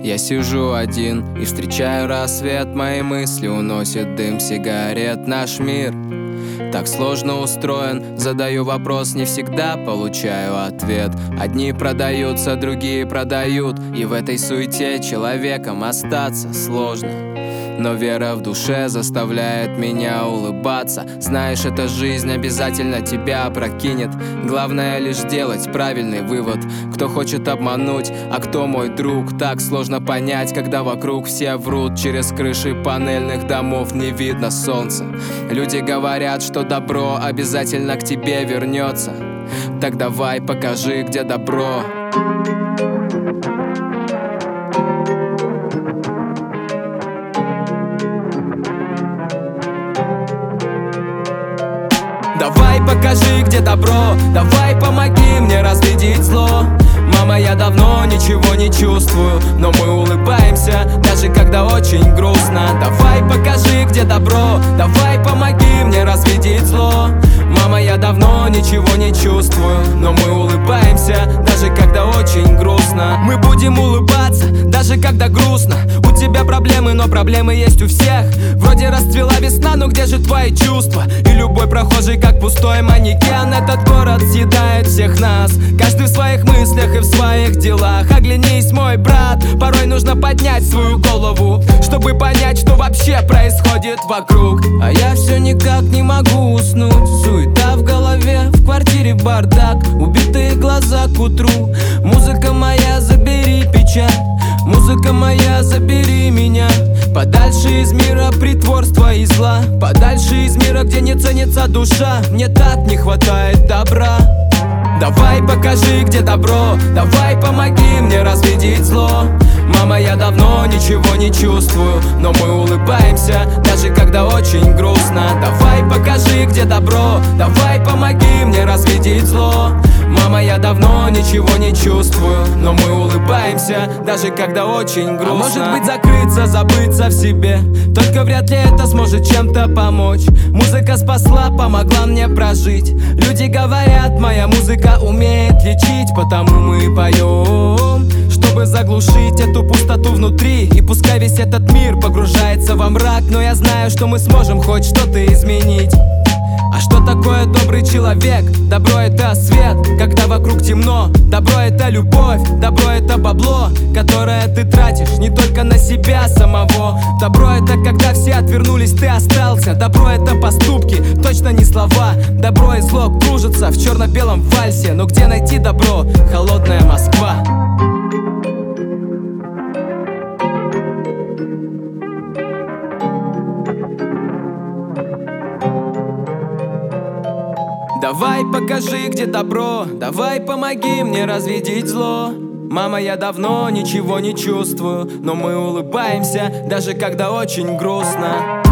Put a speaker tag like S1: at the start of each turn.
S1: Я сижу один и встречаю рассвет. Мои мысли уносит дым сигарет. Наш мир так сложно устроен. Задаю вопрос, не всегда получаю ответ. Одни продаются, другие продают. И в этой суете человеком остаться сложно. Но вера в душе заставляет меня улыбаться. Знаешь, эта жизнь обязательно тебя опрокинет. Главное лишь делать правильный вывод. Кто хочет обмануть, а кто мой друг, так сложно понять, когда вокруг все врут. Через крыши панельных домов не видно солнца. Люди говорят, что добро обязательно к тебе вернется. Так давай покажи, где добро. Давай покажи, где добро. Давай помоги мне развидеть зло. Мама, я давно ничего не чувствую, но мы улыбаемся, даже когда очень грустно. Давай покажи, где добро. Давай помоги мне развидеть зло. Мама, я давно ничего не чувствую, но мы улыбаемся, даже когда очень грустно. Мы будем улыбаться, даже когда грустно. У тебя проблемы, но проблемы есть у всех. Вроде расцвела весна, но где же твои чувства? И любой прохожий как пустой манекен. Этот город съедает всех нас, каждый в своих мыслях и в своих делах. Оглянись, мой брат, порой нужно поднять свою голову, чтобы понять, что вообще происходит вокруг. А я все никак не могу уснуть. Суета в голове, в квартире бардак, убитые глаза к утру. Музыка моя, забери печаль. Музыка моя, забери меня подальше из мира притворства и зла. Подальше из мира, где не ценится душа. Мне так не хватает добра. Давай покажи, где добро. Давай помоги мне развидеть зло. Мама, я давно ничего не чувствую, но мы улыбаемся, даже когда очень грустно. Давай покажи, где добро. Давай помоги мне развидеть зло. Мама, я давно ничего не чувствую, но мы улыбаемся, даже когда очень грустно. А может быть закрыться, забыться в себе, только вряд ли это сможет чем-то помочь. Музыка спасла, помогла мне прожить. Люди говорят, моя музыка умеет лечить, потому мы поем, чтобы заглушить эту пустоту внутри. И пускай весь этот мир погружается во мрак, но я знаю, что мы сможем хоть что-то изменить. А что такое добрый человек? Добро — это свет, когда вокруг темно. Добро — это любовь, добро — это бабло, которое ты тратишь не только на себя самого. Добро — это когда все отвернулись, ты остался. Добро — это поступки, точно не слова. Добро и зло кружатся в черно-белом вальсе. Но где найти добро? Холодная Москва. Давай покажи, где добро. Давай помоги мне развидеть зло. Мама, я давно ничего не чувствую, но мы улыбаемся, даже когда очень грустно.